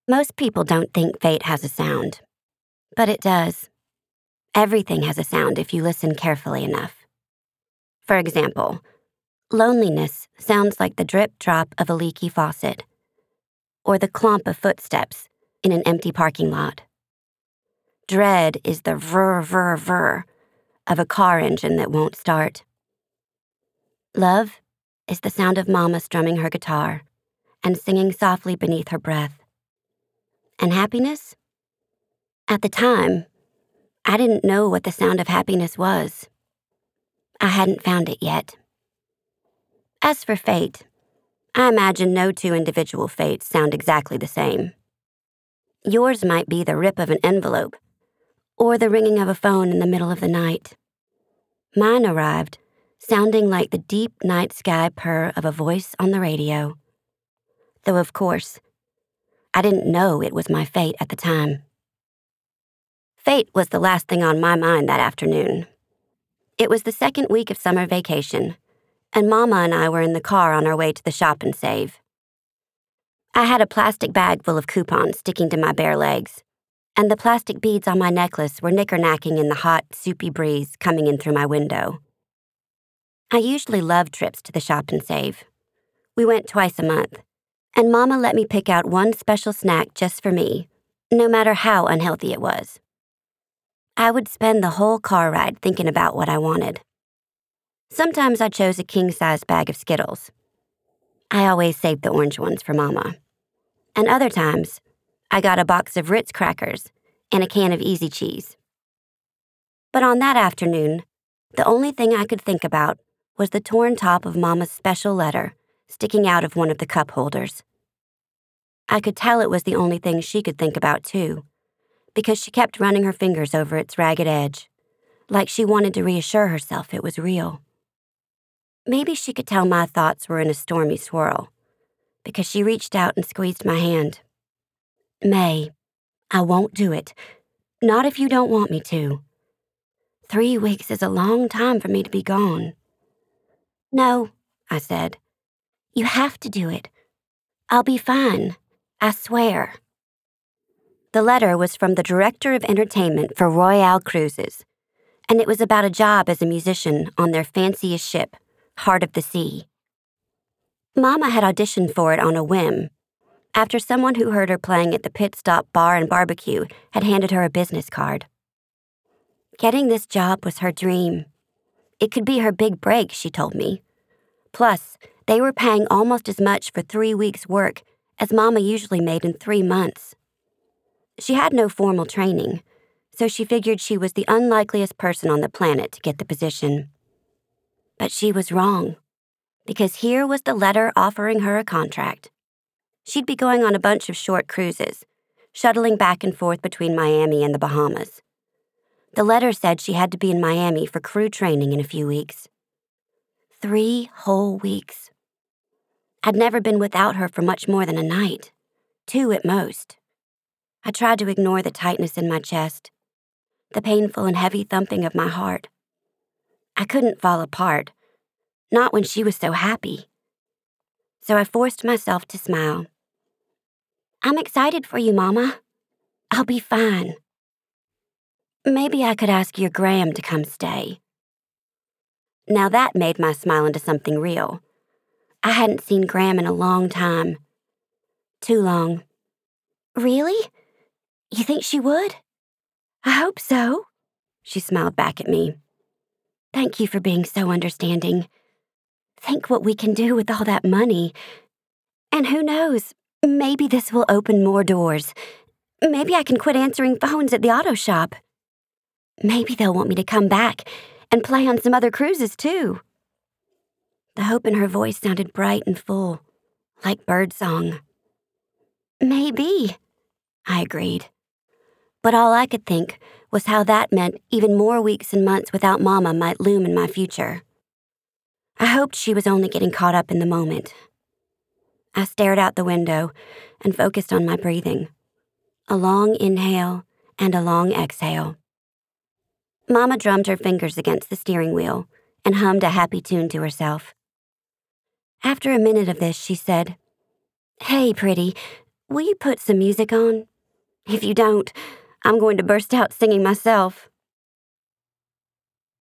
Most people don't think fate has a sound, but it does. Everything has a sound if you listen carefully enough. For example, loneliness sounds like the drip-drop of a leaky faucet, or the clomp of footsteps in an empty parking lot. Dread is the vrr-vrr-vrr of a car engine that won't start. Love is the sound of Mama strumming her guitar and singing softly beneath her breath. And happiness? At the time, I didn't know what the sound of happiness was. I hadn't found it yet. As for fate, I imagine no two individual fates sound exactly the same. Yours might be the rip of an envelope, or the ringing of a phone in the middle of the night. Mine arrived, sounding like the deep night sky purr of a voice on the radio. Though, of course, I didn't know it was my fate at the time. Fate was the last thing on my mind that afternoon. It was the second week of summer vacation, and Mama and I were in the car on our way to the Shop and Save. I had a plastic bag full of coupons sticking to my bare legs, and the plastic beads on my necklace were knicker-knacking in the hot, soupy breeze coming in through my window. I usually loved trips to the Shop and Save. We went twice a month, and Mama let me pick out one special snack just for me, no matter how unhealthy it was. I would spend the whole car ride thinking about what I wanted. Sometimes I chose a king-size bag of Skittles. I always saved the orange ones for Mama. And other times, I got a box of Ritz crackers and a can of Easy Cheese. But on that afternoon, the only thing I could think about was the torn top of Mama's special letter sticking out of one of the cup holders. I could tell it was the only thing she could think about, too, because she kept running her fingers over its ragged edge, like she wanted to reassure herself it was real. Maybe she could tell my thoughts were in a stormy swirl, because she reached out and squeezed my hand. May, I won't do it. Not if you don't want me to. 3 weeks is a long time for me to be gone. No, I said. You have to do it. I'll be fine. I swear. The letter was from the director of entertainment for Royale Cruises, and it was about a job as a musician on their fanciest ship, Heart of the Sea. Mama had auditioned for it on a whim, after someone who heard her playing at the Pit Stop Bar and Barbecue had handed her a business card. Getting this job was her dream. It could be her big break, she told me. Plus, they were paying almost as much for 3 weeks' work as Mama usually made in 3 months. She had no formal training, so she figured she was the unlikeliest person on the planet to get the position. But she was wrong, because here was the letter offering her a contract. She'd be going on a bunch of short cruises, shuttling back and forth between Miami and the Bahamas. The letter said she had to be in Miami for crew training in a few weeks. 3 whole weeks. I'd never been without her for much more than a night, 2 at most. I tried to ignore the tightness in my chest, the painful and heavy thumping of my heart. I couldn't fall apart, not when she was so happy. So I forced myself to smile. I'm excited for you, Mama. I'll be fine. Maybe I could ask your Graham to come stay. Now that made my smile into something real. I hadn't seen Graham in a long time. Too long. Really? You think she would? I hope so. She smiled back at me. Thank you for being so understanding. Think what we can do with all that money. And who knows, maybe this will open more doors. Maybe I can quit answering phones at the auto shop. Maybe they'll want me to come back and play on some other cruises, too. The hope in her voice sounded bright and full, like birdsong. Maybe, I agreed. But all I could think was how that meant even more weeks and months without Mama might loom in my future. I hoped she was only getting caught up in the moment. I stared out the window and focused on my breathing. A long inhale and a long exhale. Mama drummed her fingers against the steering wheel and hummed a happy tune to herself. After a minute of this, she said, Hey, pretty, will you put some music on? If you don't, I'm going to burst out singing myself.